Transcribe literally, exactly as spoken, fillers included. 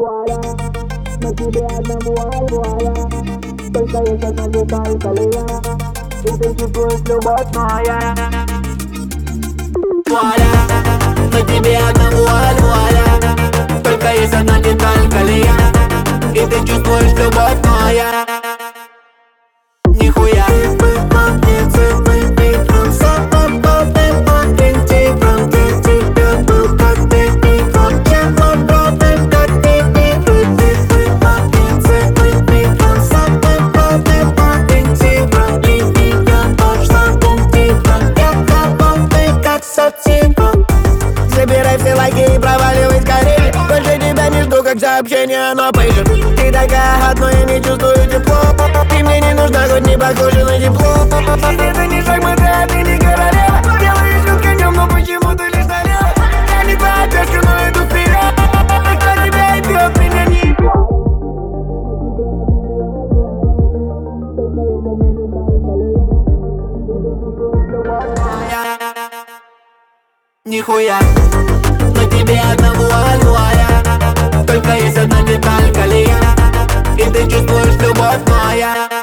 Вуаля, на тебе одному ай, вуаля. Только есть одна деталь, колея, и ты чувствуешь любовь моя. Вуаля, на тебе одному ай, вуаля. Только есть одна деталь, колея, и ты чувствуешь любовь моя. Нихуя. Забирай все лайки и проваливай скорее. Больше тебя не жду, как сообщение, оно пишет. Ты такая одно, я не чувствую тепло. Ты мне не нужна, хоть не похожа на тепло. Это не шахматы, а ты не королева. Делаешь вид конем, но почему ты лишь налево? Я не твоя пешка, но иду вперед. Кто тебя идет, меня не идет. Нихуя, на тебе одного алюая. Только есть одна деталь, колея, и ты чувствуешь любовь моя.